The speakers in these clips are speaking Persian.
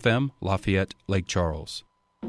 FM, Lafayette, Lake Charles.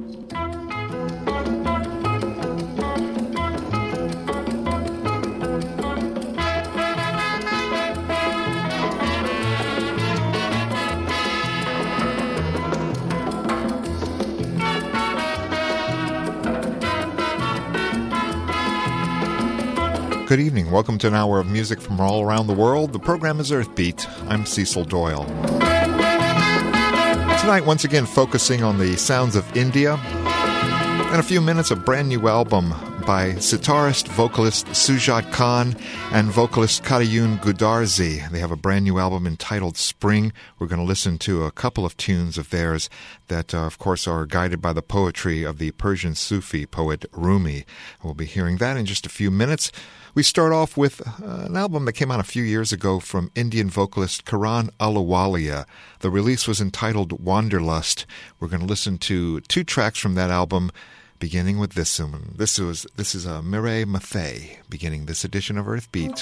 Good evening. Welcome to an hour of music from all around the world. The program is Earthbeat. I'm Cecil Doyle. Tonight, once again, focusing on the sounds of India. In a few minutes, a brand new album by sitarist, vocalist Sujat Khan and vocalist Karayun Gudarzi. They have a brand new album entitled Spring. We're going to listen to a couple of tunes of theirs that, of course, are guided by the poetry of the Persian Sufi poet Rumi. We'll be hearing that in just a few minutes. We start off with an album that came out a few years ago from Indian vocalist Karan Ahluwalia. The release was entitled Wanderlust. We're going to listen to two tracks from that album, beginning with this one. This is Mireille Mathieu, beginning this edition of Earthbeat.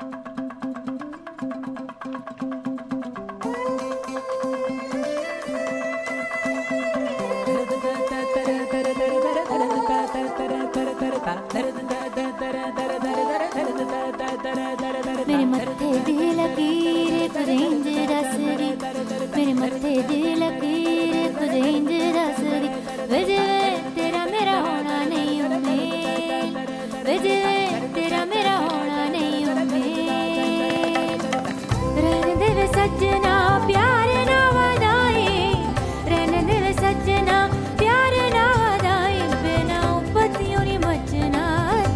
मेरे मत्थे दी लकीर कुछ इंज दसदी मेरे मत्थे दी लकीर कुछ इंज दसदी वजे तेरा मेरा होना नहीं उम्मीद वजे तेरा मेरा होना नहीं उम्मीद रहने दे वे सजना प्यार ना वदाई रहने दे वे सजना प्यार ना वदाई बिना उपतियों नी मचना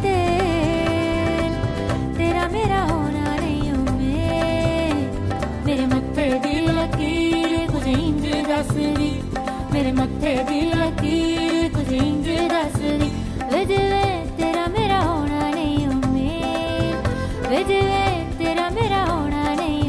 तेरा मेरा होना नहीं उम्मीद मेरे मत्थे दी लकीर कुछ इंज दसदी मेरे मत्थे दी लकीर कुछ इंज दसदी वजे तेरा मेरा होना नहीं उम्मीद वजे तेरा मेरा होना नहीं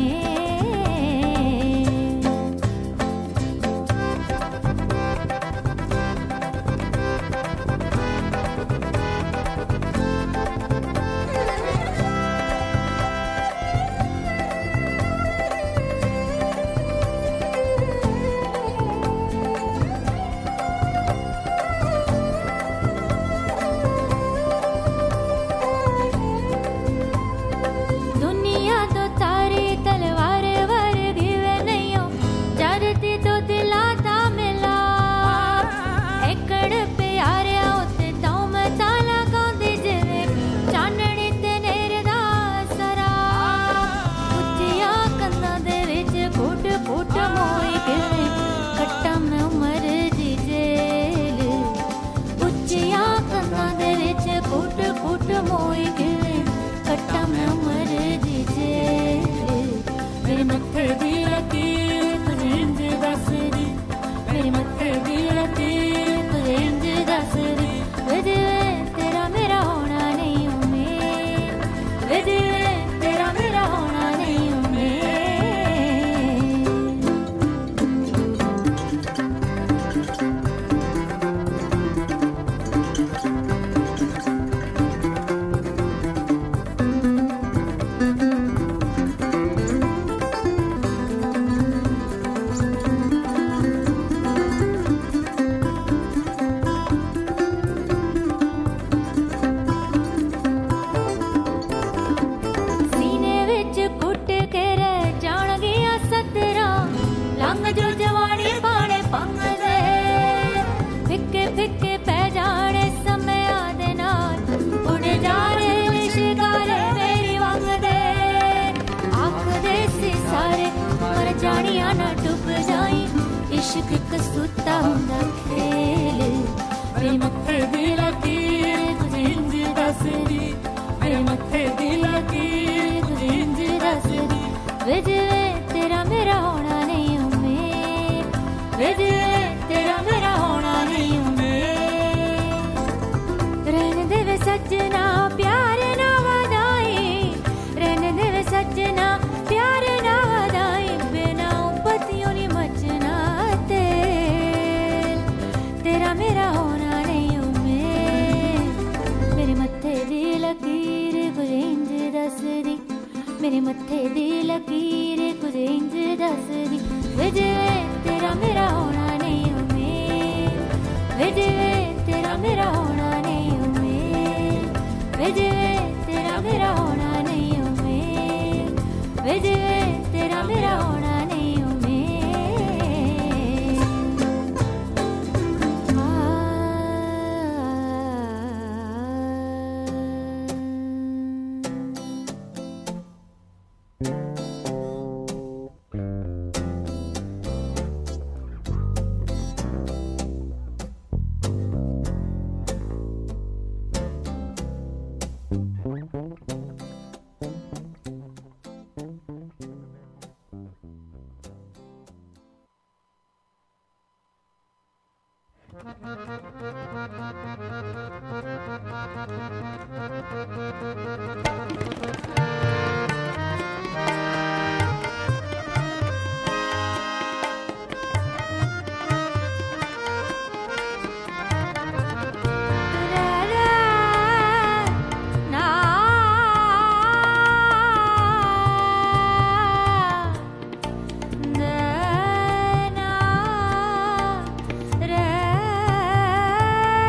मेरे मत्थे दी लकीर कुछ इंज दसदी वजे तेरा मेरा वे जिवे तेरा मेरा होना नहीं उम्मीद, वे जिवे तेरा मेरा होना नहीं उम्मीद। रे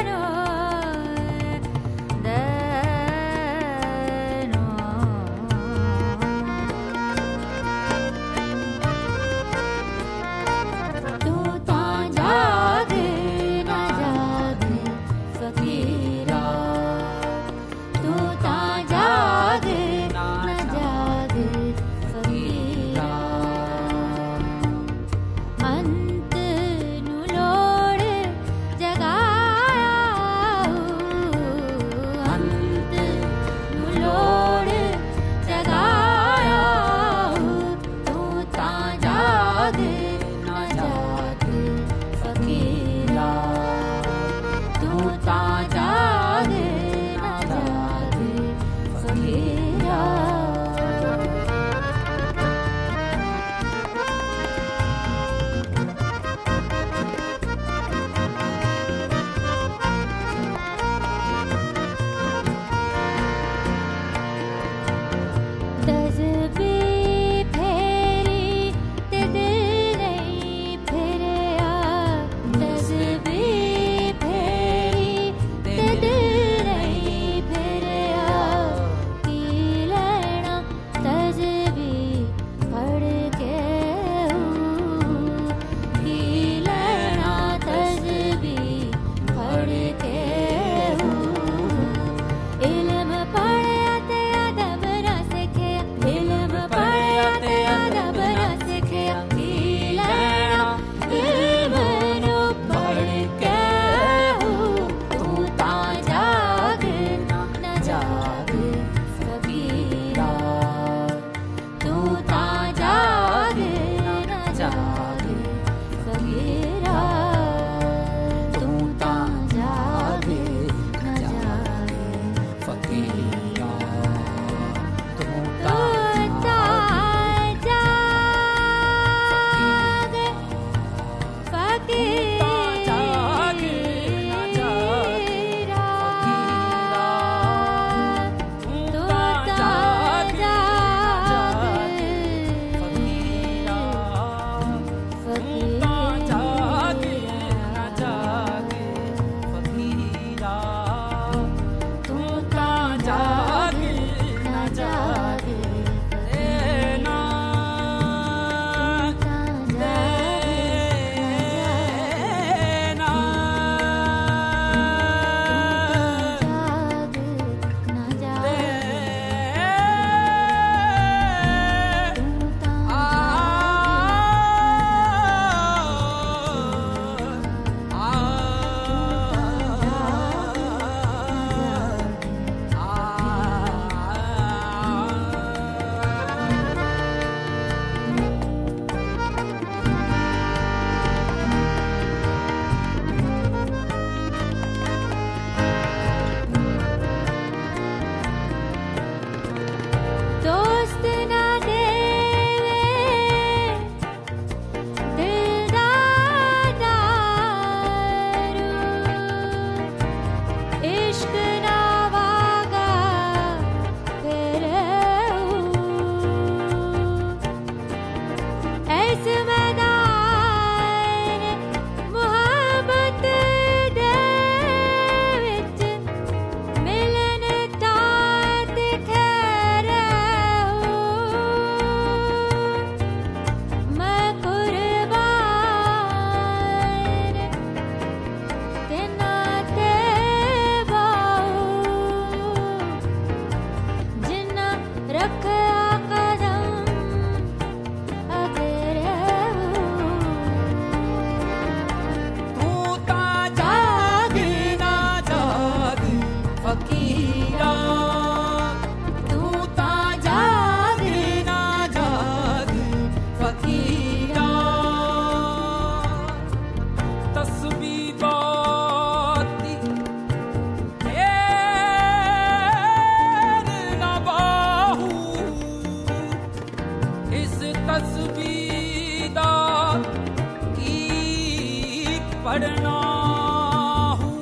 पढ़ना हूँ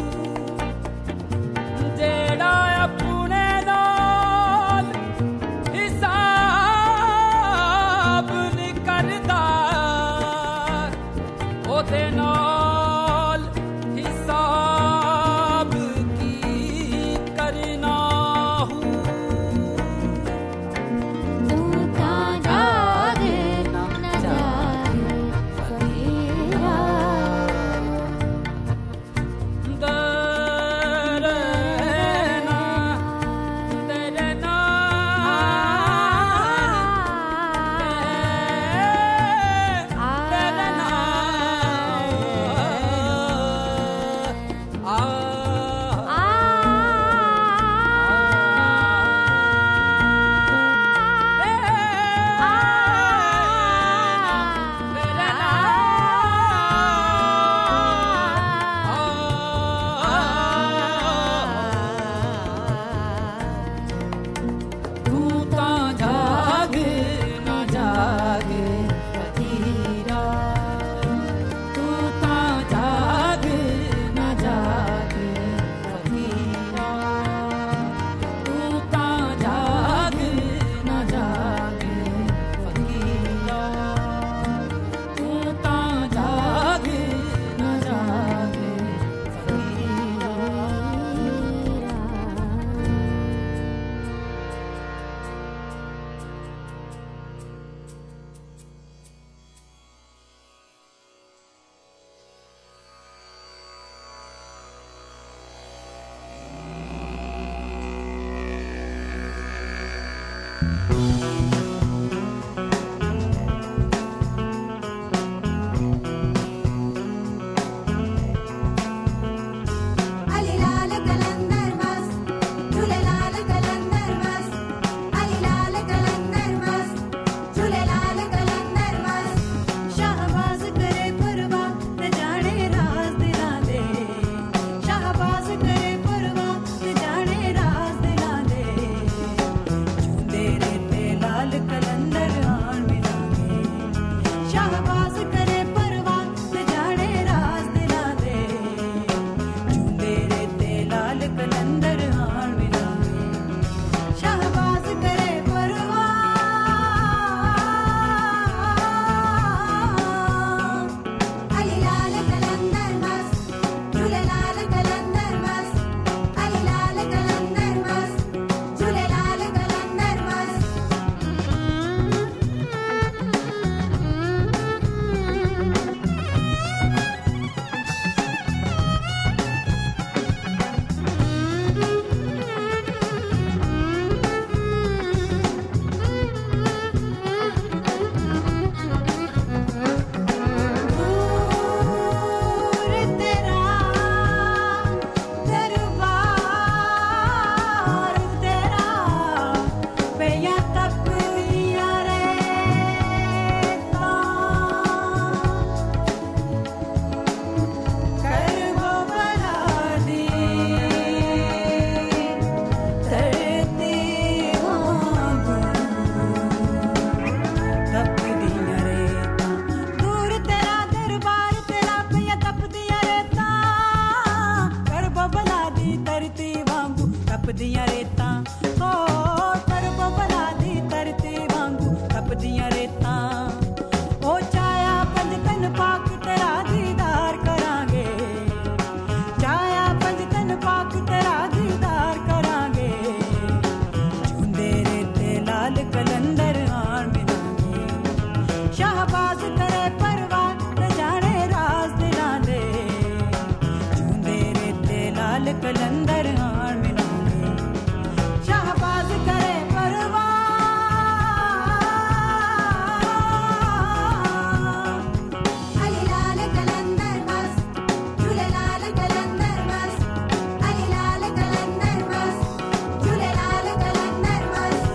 जेड़ा अपने नाल हिसाब नहीं करदा ओदे नाल हिसाब की करना हूँ तू तां जागे न जागे फकीरा दरना दरना दरना तू तां जागे न जागे फकीरा तू तां जागे न जागे फकीरा तू तां जागे न जागे फकीरा तू तां जागे न जागे फकीरा अली लाल कलंदर मस्त झूले लाल कलंदर मस्त अली लाल कलंदर मस्त झूले लाल कलंदर मस्त शाहबाज करे परवाह न जाने राज दिलां दे शाहबाज करे परवाह न जाने राज दिलां दे झूंदे रेते लाल कलंदर आन मिलांगे शाहबाज करे परवाह न जाने राज दिलां दे झूंदे रेते लाल कलंदर आन मिलांगे शाहबाज करे परवाह अली लाल कलंदर मस्त झूले लाल कलंदर मस्त अली लाल कलंदर मस्त झूले लाल कलंदर मस्त दूर तेरा दरबार तेरा पैया तक दिया रेता कर वो बना दी धरती वांगू तप दिया रेता दूर तेरा दरबार तेरा पैया तप दिया रेता कर बबला दी धरती वांगू तप दिया रेता ओ कर बबला दी धरती वांगू तप दिया रेता ओ चाया पंज तन पाक तेरा दीदार करांगे चाया पंज तन पाक तेरा दीदार करांगे झूंदे रेते लाल कलंदर आन मिलांगे शाहबाज करे परवाह न जाने राज दिलां दे झूंदे रेते लाल कलंदर आन मिलांगे शाहबाज करे परवाह अली लाल कलंदर मस्त झूले लाल कलंदर मस्त अली लाल कलंदर मस्त झूले लाल कलंदर मस्त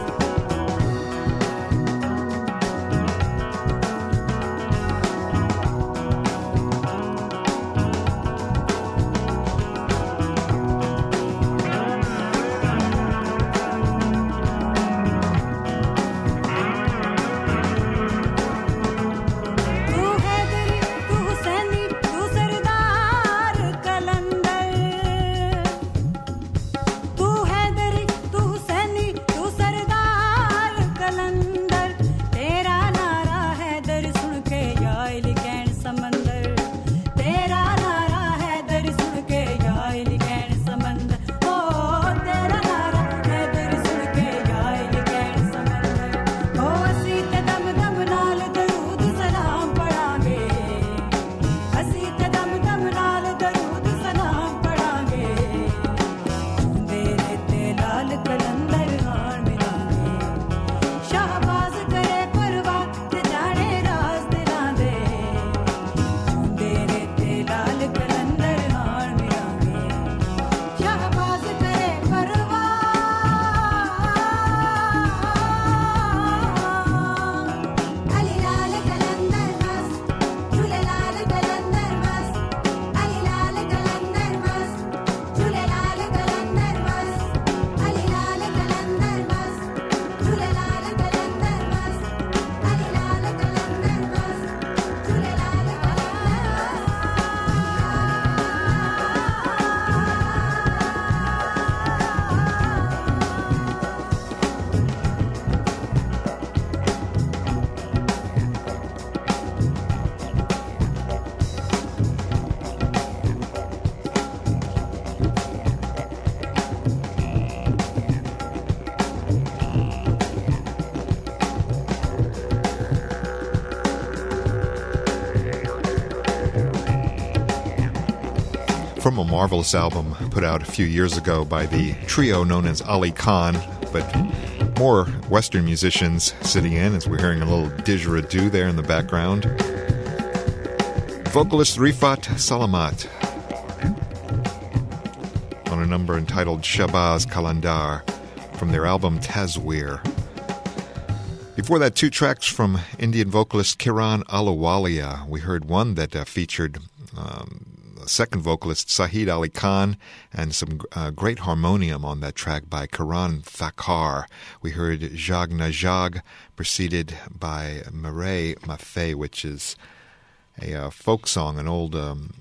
from a marvelous album put out a few years ago by the trio known as Ali Khan, but more Western musicians sitting in, as we're hearing a little didgeridoo there in the background. Vocalist Rifat Salamat on a number entitled Shabaz Kalandar from their album Tazweer. Before that, two tracks from Indian vocalist Kiran Ahluwalia. We heard one that featured second vocalist Sahid Ali Khan and some great harmonium on that track by Karan Thakkar. We heard Jag Na Jag, preceded by Mere Mafe, which is a folk song, an old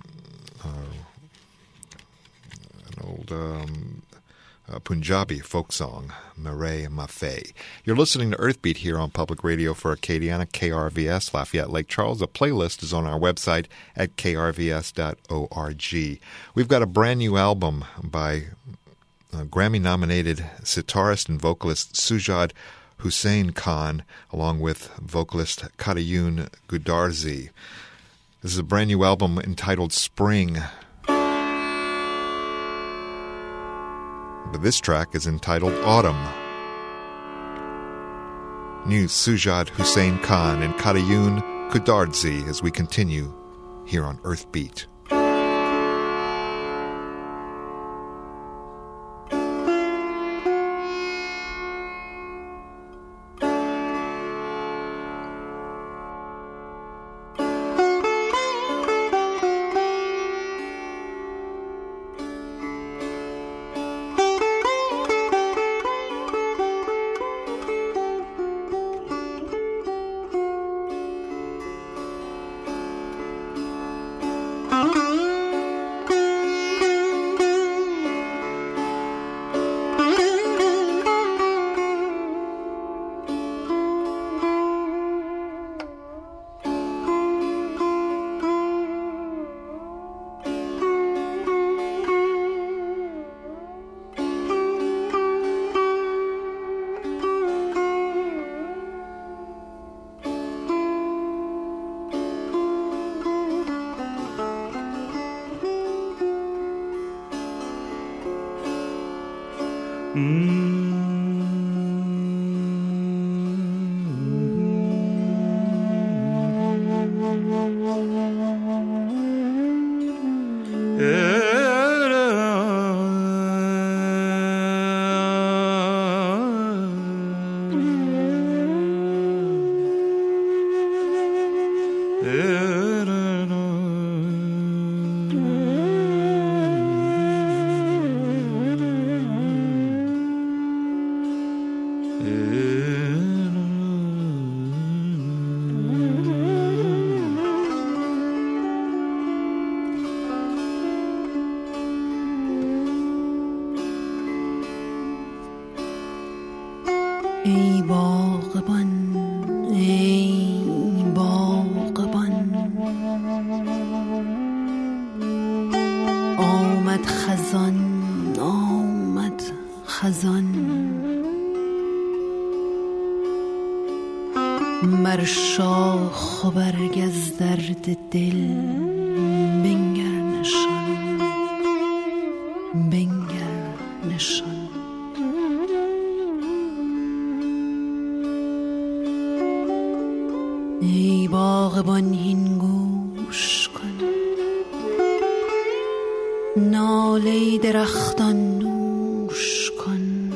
Punjabi folk song, Mere Mafe. You're listening to Earthbeat here on Public Radio for Acadiana, KRVS, Lafayette Lake Charles. The playlist is on our website at krvs.org. We've got a brand new album by Grammy-nominated sitarist and vocalist Sujad Hussain Khan, along with vocalist Karayun Gudarzi. This is a brand new album entitled Spring. But this track is entitled Autumn. New Sujad Hussain Khan and Karayun Gudarzi as we continue here on Earthbeat. ای باغبان ای باغبان آمد خزان آمد خزان بر شاخ و برگ از درد دل بنگر نشان بنگر نشان ای باغبان هین گوش کن ناله درختان نوش کن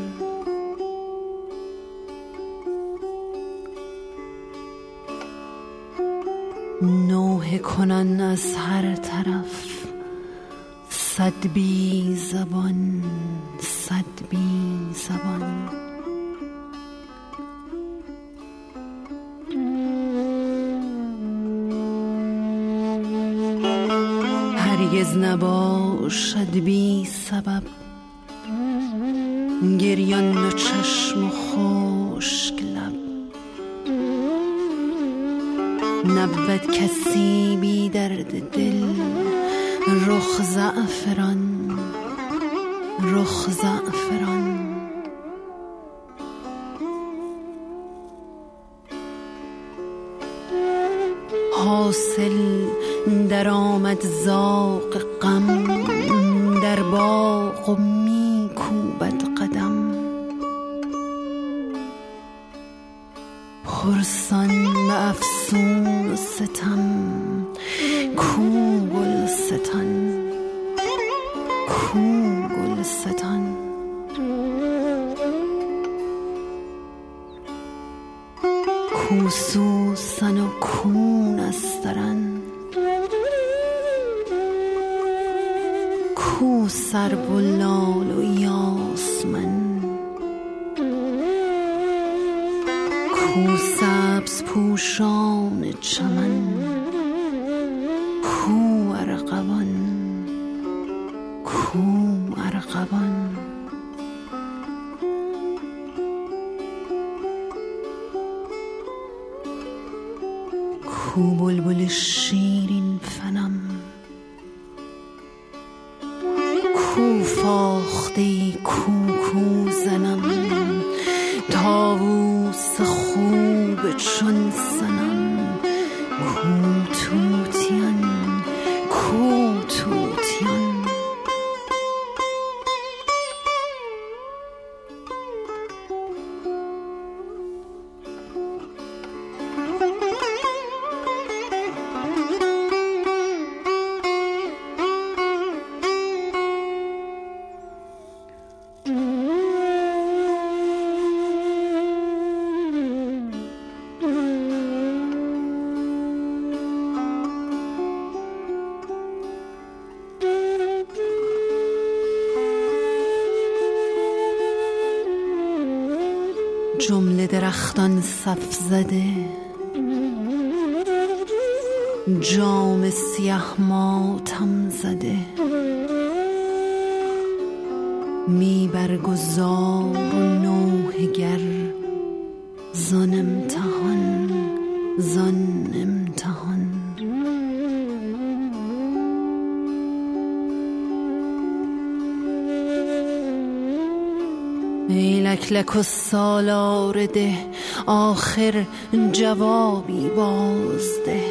نوحه کنن از هر طرف صد بی زبان صد بی زبان هرگز نباشد بی سبب گریان و چشم و خشک لب نبود کسی بی درد دل رخ زعفران رخ زعفران حاصل در آمد زاغ غم در باغ و می کوبد قدم، پرسان به افسون و ستم، کو گلستان، کو گلستان. کو سوسن و کو نسترن، کو سرو و لال و یاسمن، کو سبز پوشان چمن، کو ارغوان، کو ارغوان. کو بلبل شیرین فنم، کو فاخته کوکو زنم، طاووس خوب چون سنم، کو توتیان، کو توتیان. جمله درختان صف زده، جام سیاه ماتم زده، می برگزار و نوحه گر، زان امتحان، زان امتحان. ای لکلک و سالار ده، آخر جوابی بازده.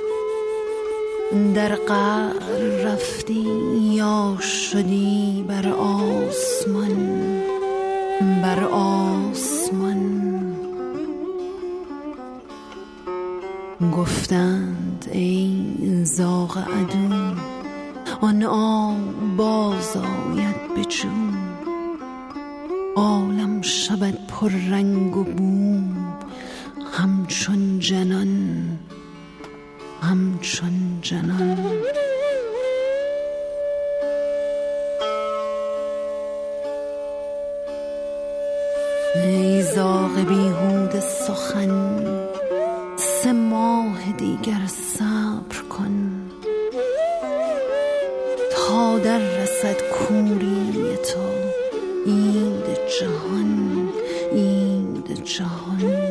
در قعر رفتی یا شدی بر آسمان، بر آسمان. گفتند ای زاغ عدو، آن آب باز آید به جو. عالم شود پر رنگ و بو، همچون جنان، همچون جنان. ای زاغ بیهوده سخن، 3 ماه دیگر صبر کن، تا در رسد کوری تو، عید جهان، عید جهان.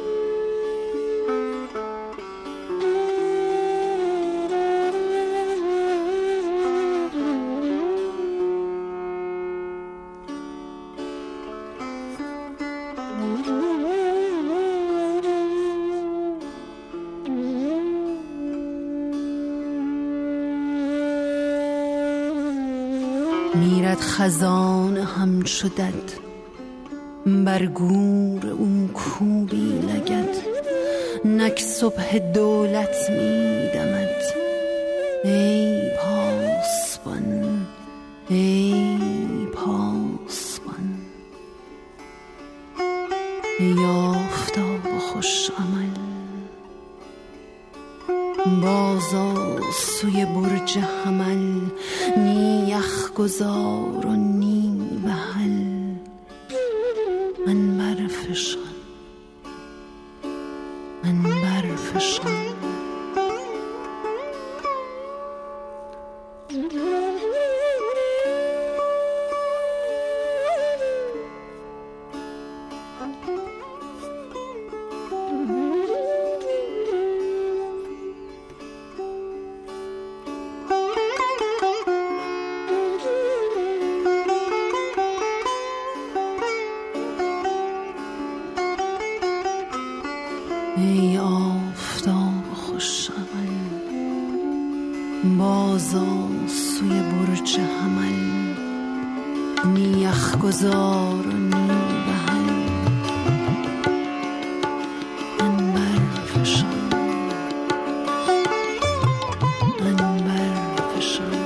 میرد خزان همچو دد، بر گور او کوبی لگد. نک صبح دولت میدمد، ای پاسبان، ای پاسبان. ای آفتاب خوش عمل، بازا سوی برج حمل. نی یخ گذار و نی بحل، من برفشان، من برفشان. ای آفتاب خوش عمل، پروازان سوی برج حمل، نی یخگذار و نی بهل. عنبر فشان، عنبر فشان.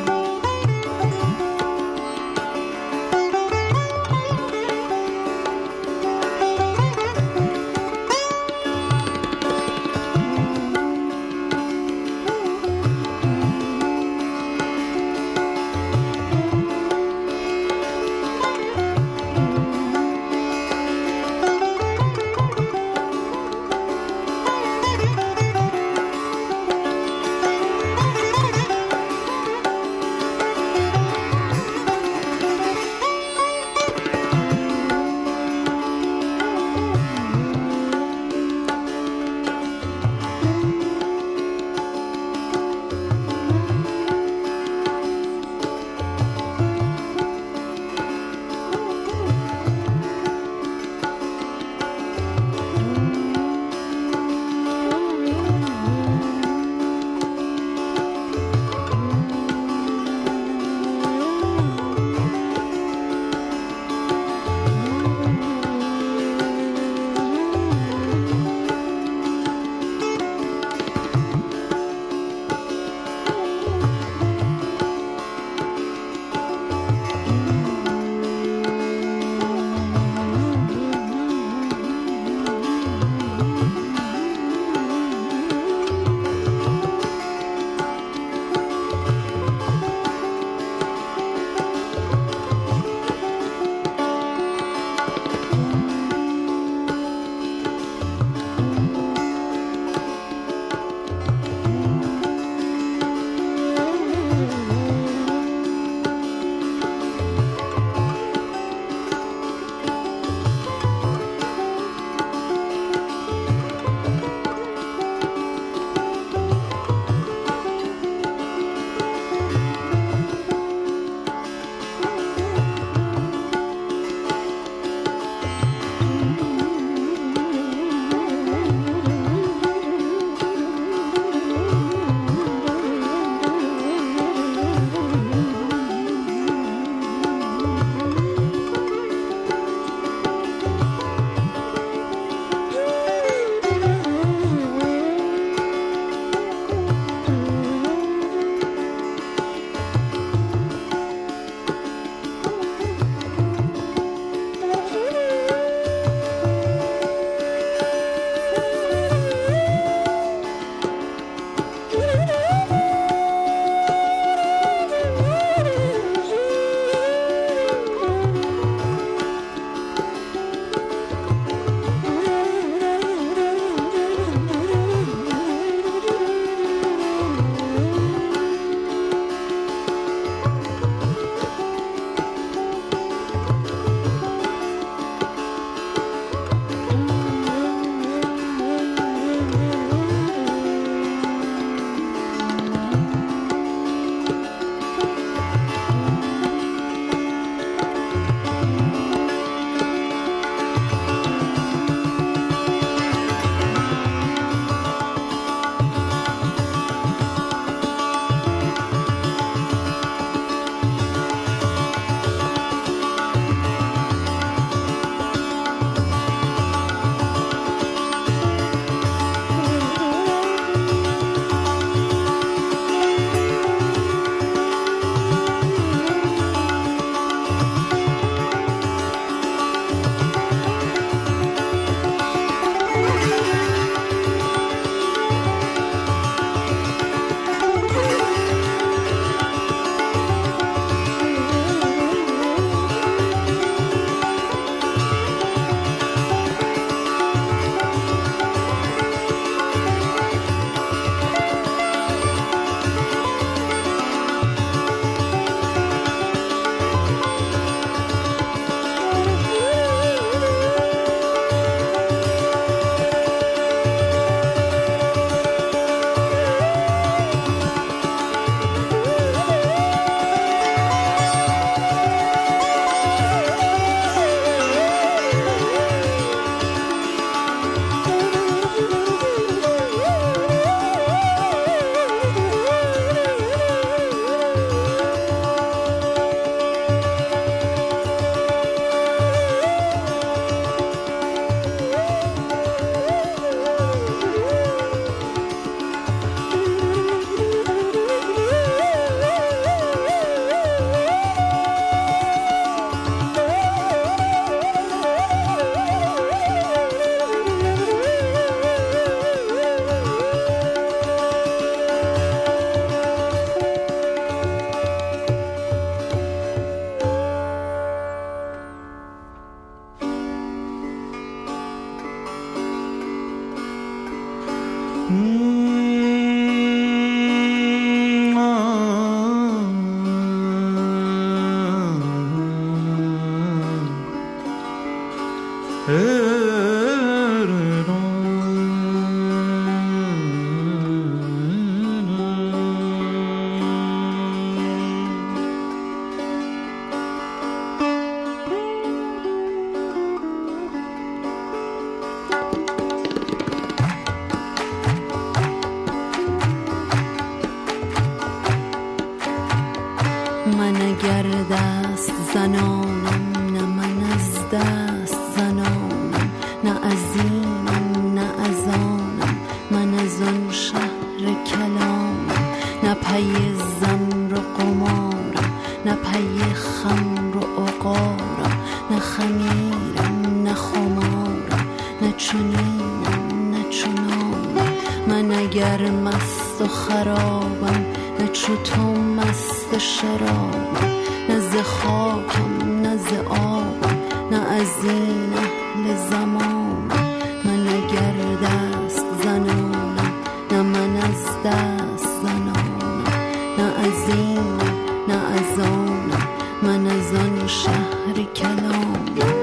من اگر دست زنانم نه من از دست زنانم، نه از اینم نه از آنم، من از آن شهر کلامم، نه پی زمر و قمارم، نه پی خمر و عقارم، نه خمیرم نه خمارم، نه چنینم نه چنانم. من اگر مست و خرابم نه چو تو مست شرابم، نه ز خاکم نه ز آبم، نه از این اهل زمانم. من اگر دست زنانم نه من از دست زنانم، نه از اینم نه از آنم، من از آن شهر کلامم.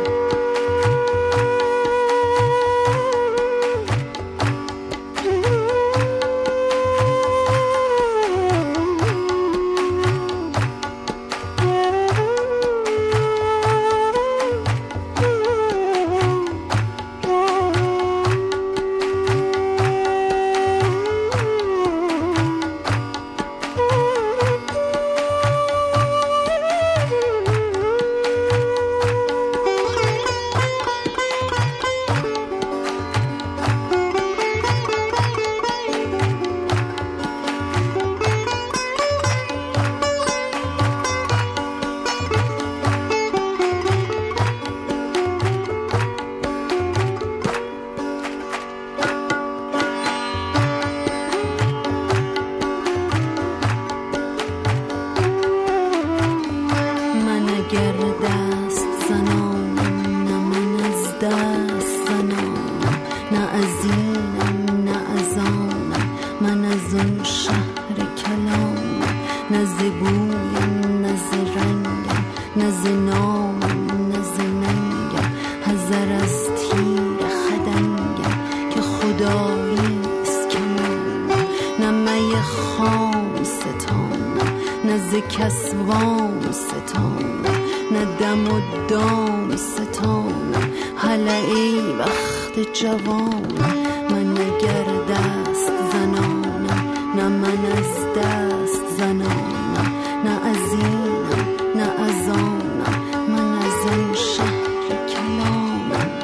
کس وام ستانم، نه دم و دام ستانم. حالا ای وقت جوانم، من اگر دست زنانم نه من از دست زنانم، نه از اینم نه از آنم، من از آن شهر کلامم.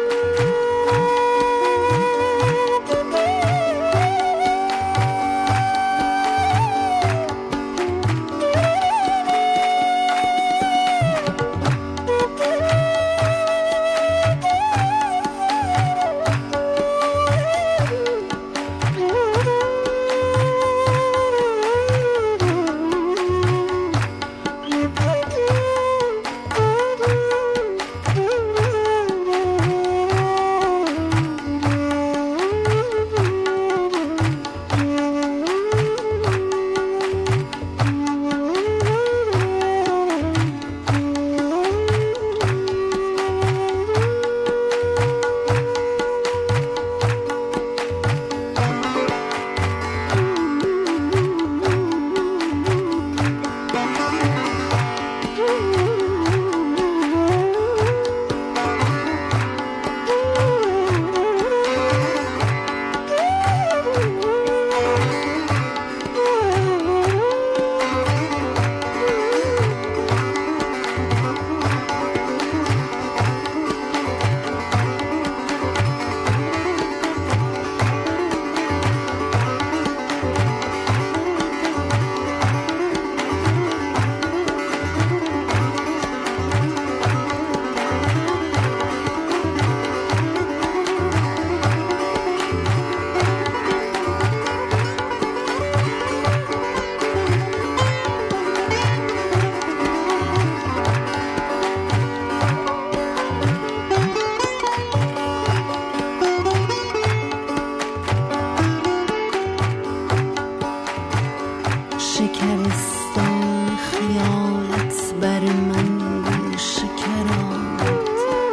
شکرستان خیالت بر من گل شکر آمد،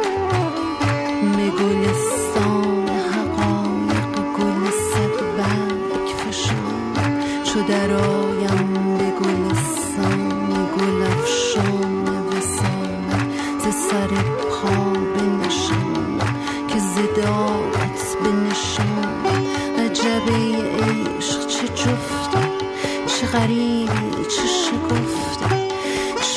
به گلستان حقایق گل صد برگ فشاند. چو در آیم به گلستان گل افشان وصالت، ز سر پا بنشانم که ز داغت بنشانم. عجب ای عشق چه جفته، چه غریبی چه شگفته،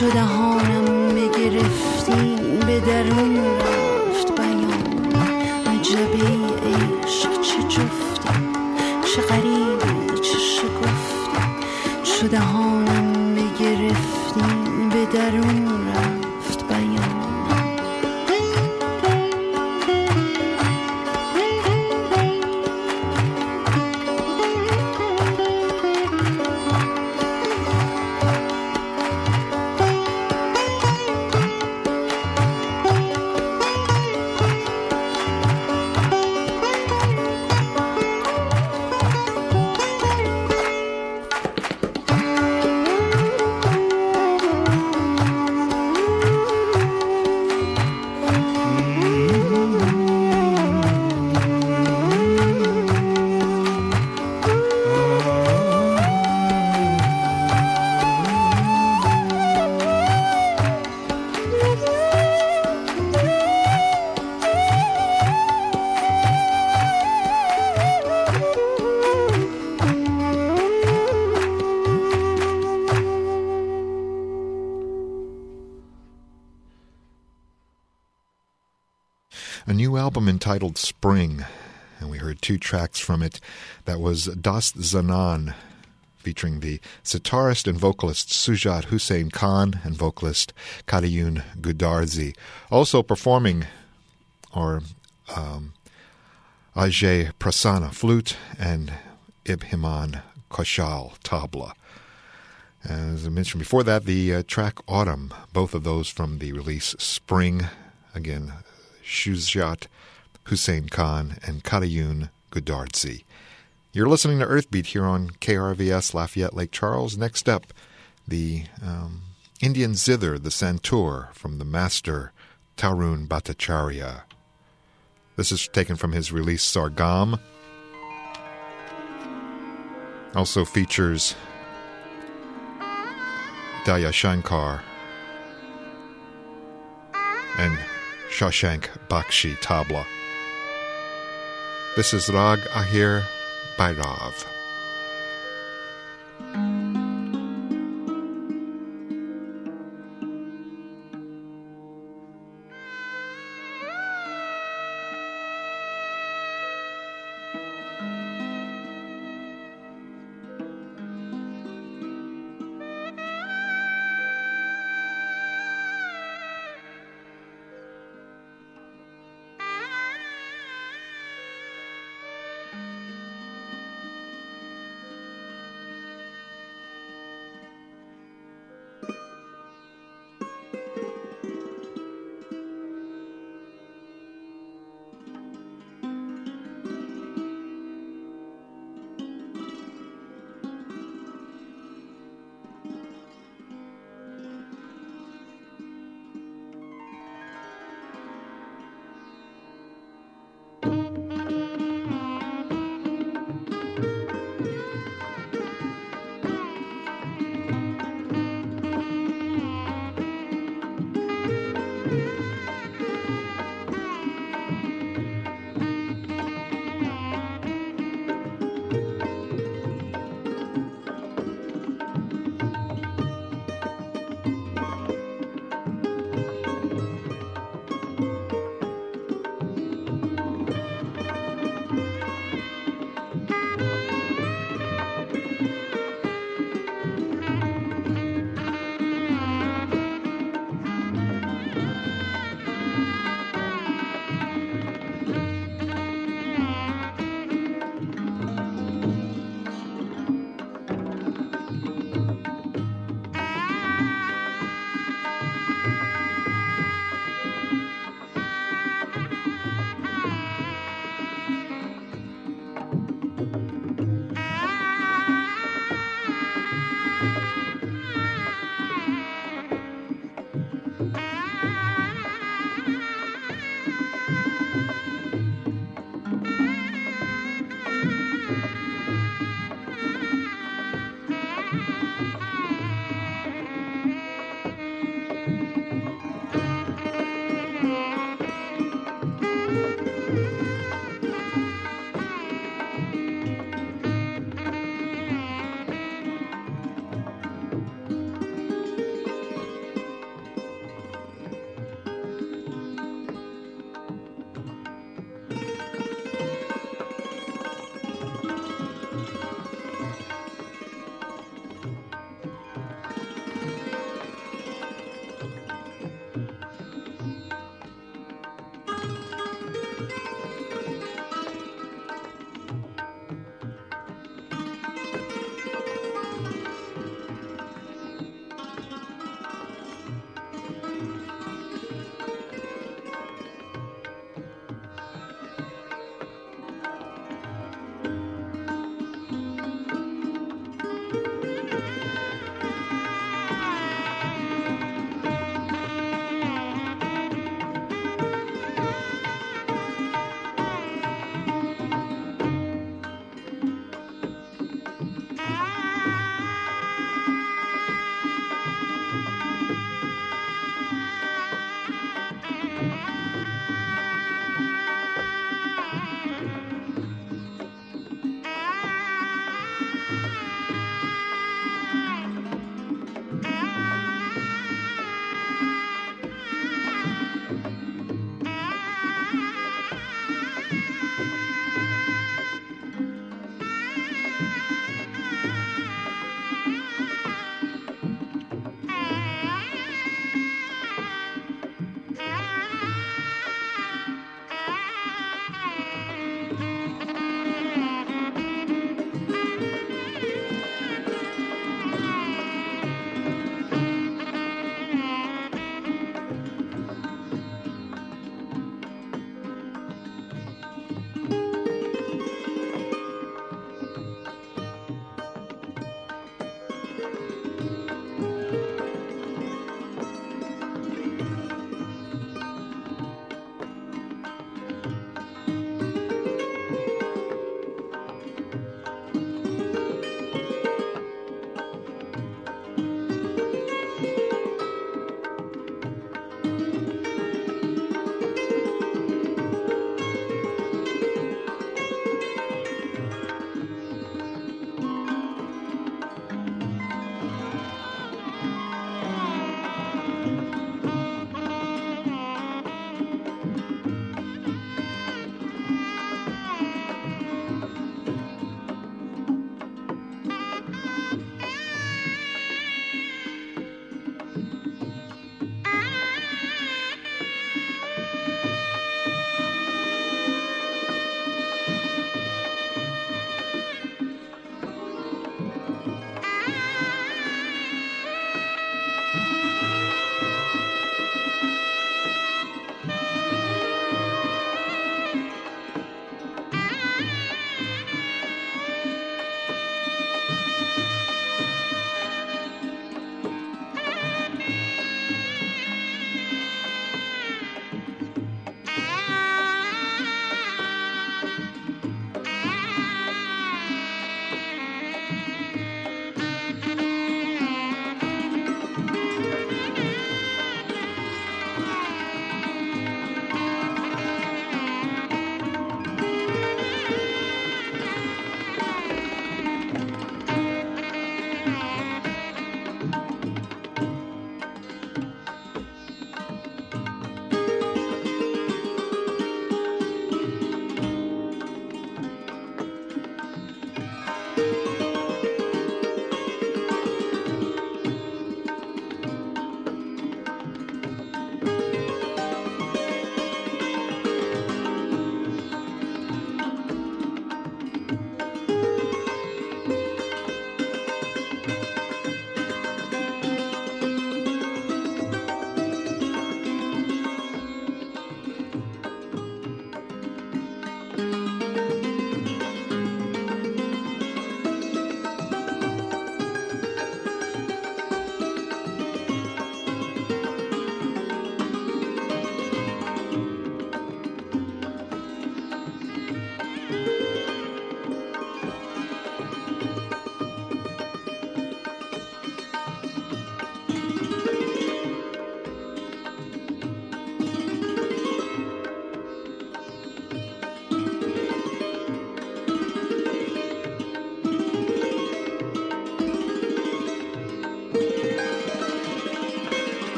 چو دهانم بگرفتی به درون رفت بیان عجبی عشق چه جفتی چه غریبی چه شگفتی چو دهانم بگرفتی به درون رفت بیان A new album entitled Spring, and we heard 2 tracks from it. That was Dast Zanan, featuring the sitarist and vocalist Sujat Hussain Khan and vocalist Kadayun Gudarzi. Also performing are Ajay Prasanna, flute, and Ibhiman Kaushal, tabla. As I mentioned before that, the track Autumn, both of those from the release Spring, again, Sujat Hussain Khan and Kadayun Gudarzi. You're listening to Earthbeat here on KRVS Lafayette Lake Charles. Next up, the Indian zither, the santur, from the master Tarun Bhattacharya. This is taken from his release Sargam. Also features Daya Shankar and Shashank Bakshi tabla. This is Rag Ahir Bhairav.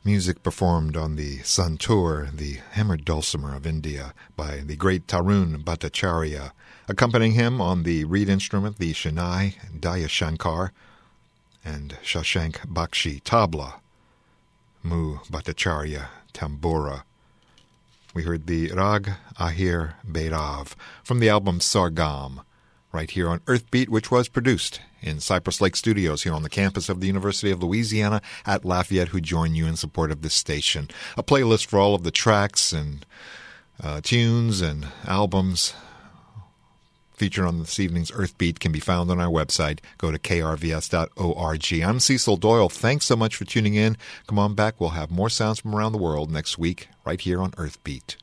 Music performed on the santur, the hammered dulcimer of India, by the great Tarun Bhattacharya. Accompanying him on the reed instrument, the Shinai, Daya Shankar, and Shashank Bakshi tabla, Mu Bhattacharya tambura. We heard the Rag Ahir Bhairav from the album Sargam, right here on Earthbeat, which was produced in Cypress Lake Studios here on the campus of the University of Louisiana at Lafayette, who join you in support of this station. A playlist for all of the tracks and tunes and albums featured on this evening's Earthbeat can be found on our website. Go to krvs.org. I'm Cecil Doyle. Thanks so much for tuning in. Come on back. We'll have more sounds from around the world next week right here on Earthbeat.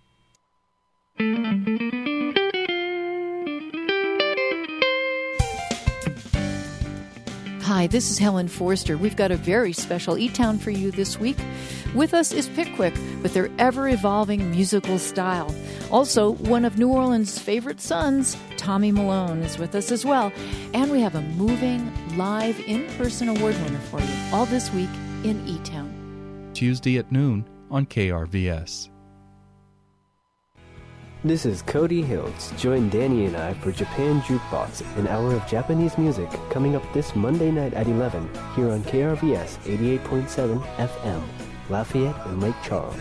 Hi, this is Helen Forster. We've got a very special E-Town for you this week. With us is Pickwick with their ever-evolving musical style. Also, one of New Orleans' favorite sons, Tommy Malone, is with us as well. And we have a moving, live, in-person award winner for you all this week in E-Town. Tuesday at noon on KRVS. This is Cody Hiltz. Join Danny and I for Japan Jukebox, an hour of Japanese music coming up this Monday night at 11 here on KRVS 88.7 FM, Lafayette and Lake Charles.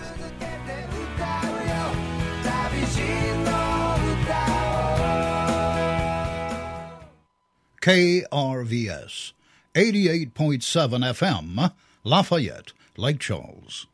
KRVS 88.7 FM, Lafayette, Lake Charles.